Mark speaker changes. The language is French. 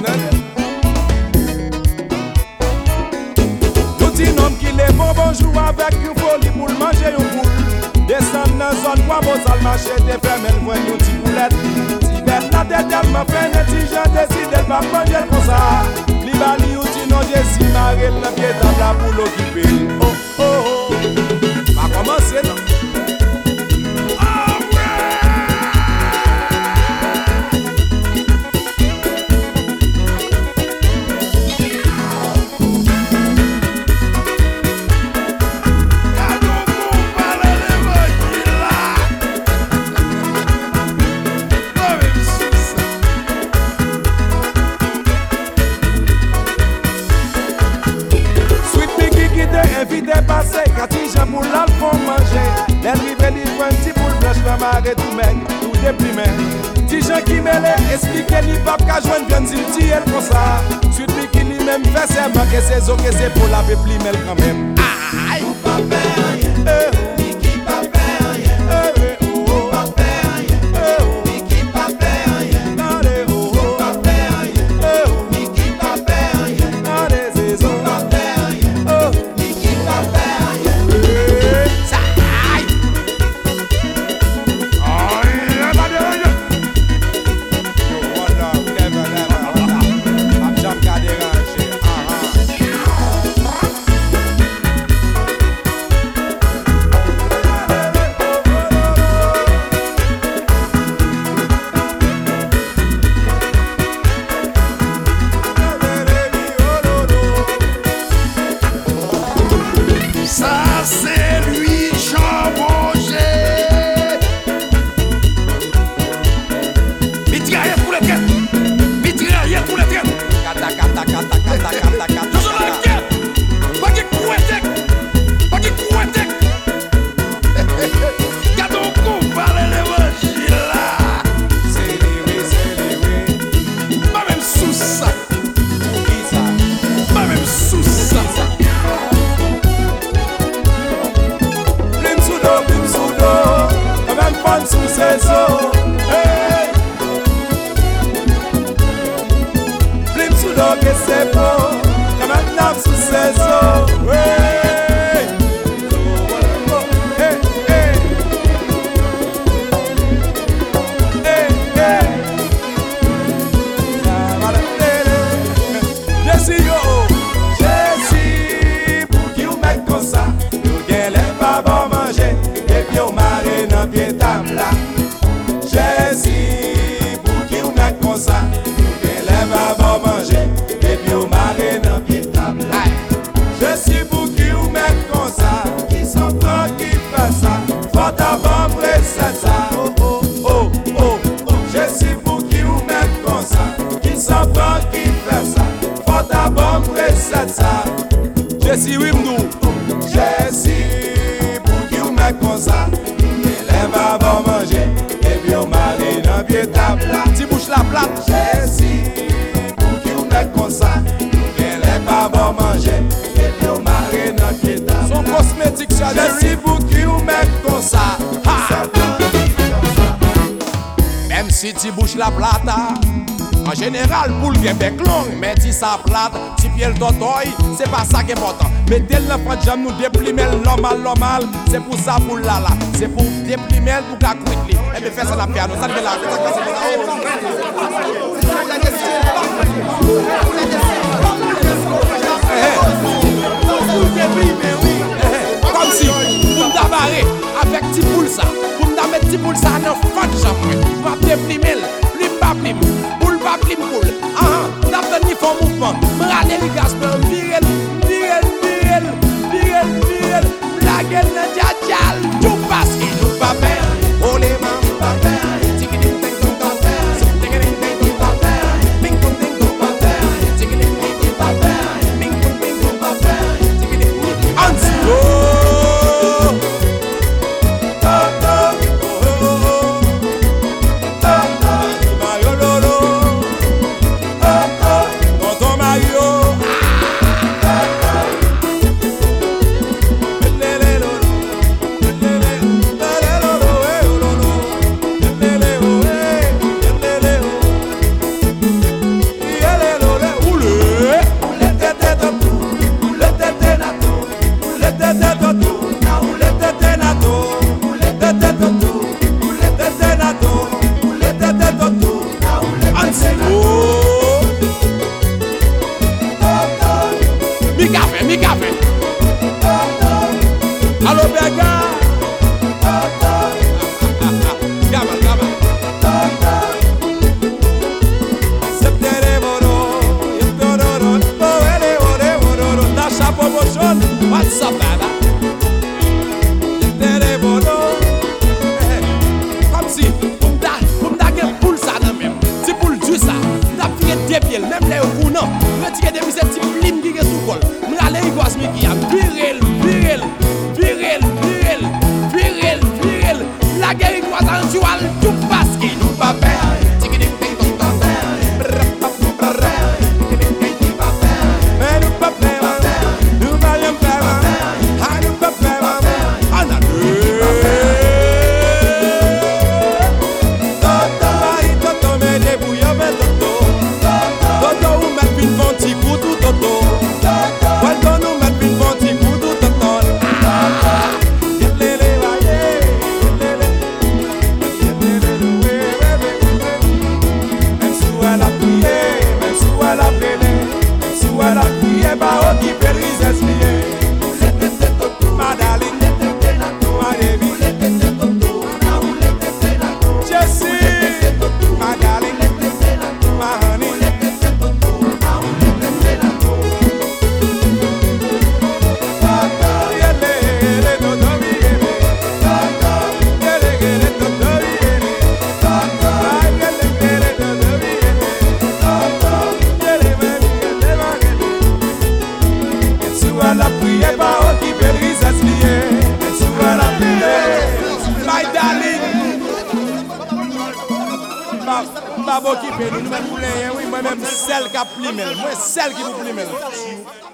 Speaker 1: Nous dit nom qui les bon bonjour avec une folie pour manger une poule. Descendre dans zone bois, beau sale marché, des fermes, elle voit une petite poulette. Si bête la tête, elle m'a fait un petit jeu, décide, elle va manger comme ça. Libali ou dit non, j'ai si marré, le pied dans la poule occupée. Oh, oh, oh. Va commencer, non? Invité passé, quand il j'ai pour l'alphon manger. L'arrivée livre un petit boule blanche, la marée tout mec, tout déprimé. Petit gens qui mêlent, expliquer les papes qu'à joindre bien s'il tire comme ça. Suite qui lui même fait ses mains, que ses os, que c'est pour la peuple, mais quand même. Aïe! Ou pas faire rien, qui pas faire rien, ou pas faire rien, qui pas faire rien, allez, ou pas faire rien, qui pas faire rien, allez, c'est ça. Que c'est beau, comme un arbre sous ses eaux. Ouais. Hey, hey. Hey, hey. Jessie, yo, Jessie, pour qui vous mettez comme ça, nous gagnez pas bon manger, et puis on marre dans pied table là. Jessie, pour qui vous mettez comme ça, nous gagnez pas bon manger. Je suis pour qui vous met comme ça, qui sont prend, qui fait ça, faut avoir pressé ça. Oh oh oh oh oh. Je suis pour qui vous met comme ça, qui sont prend, qui fait ça, faut avoir pressé ça. Je suis Wimdou, je suis pour qui vous met comme ça, qui lève avant manger, et puis on marie dans pied table, petit bouche la plate. Je suis pour qui vous met comme ça. Avant manger, et puis on marre dans pied table. Son cosmétique, je suis pour qui vous met comme ça. Même si tu bouges la plata, en général, pour le bec long, mais si ça plate, si pied le totoy, c'est pas ça qui est important. Mettez le pas de jambe, nous déprimer normal, c'est pour ça pour là, c'est pour déprimer pour qu'à quitter. Et bien, fais ça la piano, ça fait la. Comme si, pour me d'avarer avec petit boule ça, pour me mettre petit boule ça dans le fond de chambre, pour me déprimer, plim pas plim, boule pas plim boule. T'as tenu font mouvement, brader les gaspeurs, virel, blague le djadjal, tout passe, il nous pas faire, oh les mains, pas faire.
Speaker 2: au courant. Retirer des misères type lim qui est sous col. M'rale Igoas mi qui a virel. La guerre Igoas en dual tout parce qu'il nous pas peur.
Speaker 1: La prière, parole qui brise à se lier. Souvent la prière, my darling. Babo qui fait nous, nous-mêmes, oui, moi-même, celle qui a plimé, moi, celle qui vous plimé.